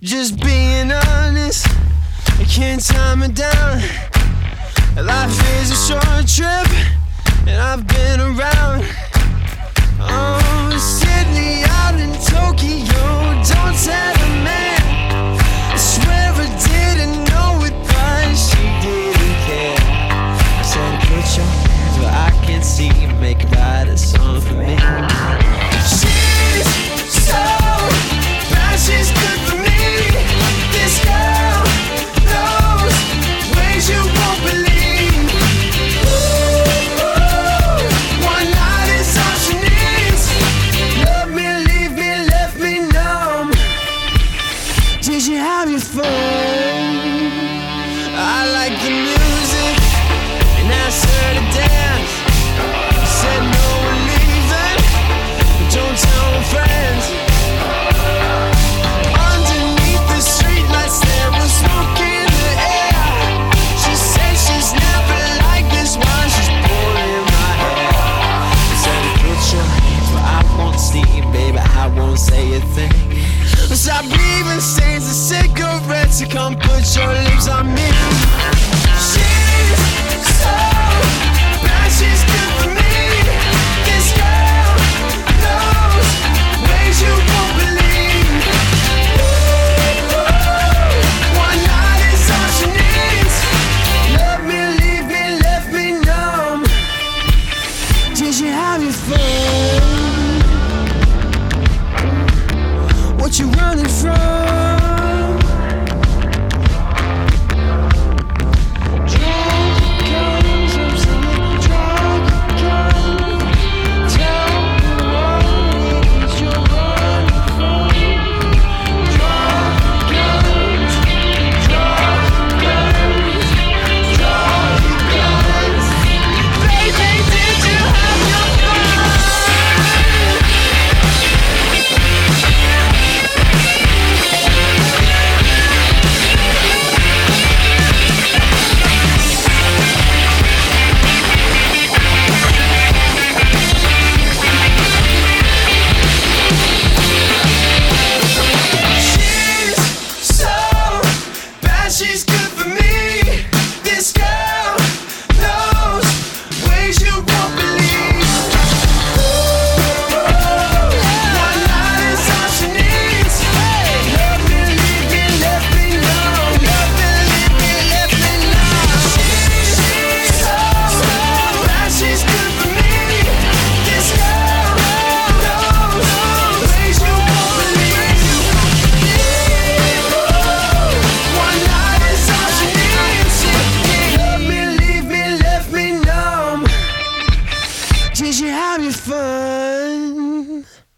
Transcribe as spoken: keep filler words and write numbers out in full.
Just being honest, I can't time it down. Life is a short trip, and I've been around. Oh, Sydney out in Tokyo, don't tell a man. I swear I didn't know it, but she didn't care. I said, put your hands where I can see, make it write a song for me. She's so bad, she's good for me. This girl knows ways you won't believe. Ooh, one night is all she needs. Love me, leave me, left me numb. Did you have your fun? I like the music and asked her to dance. Said no, we're leaving, but don't tell my friends. Underneath the streetlights there was smoke in the air. She said she's never like this while she's pulling my hair. I said, put your hands where I won't see, baby, I won't say a thing. Stop leaving stains of cigarettes to come put your lips on me. She's so bad, she's good for me. This girl knows ways you won't believe. Ooh, one night is all she needs. Love me, leave me, left me numb. Did you have your fun? What you running from? She's good for me. This girl knows ways you won't believe. Ooh, one night is all she needs. Love me, leave me, left me alone. Love me, leave me, left me alone. She's so bad, she's good for me. This girl knows ways you won't believe. One night is all she needs. Love me, leave me, left me numb. Did you have your fun?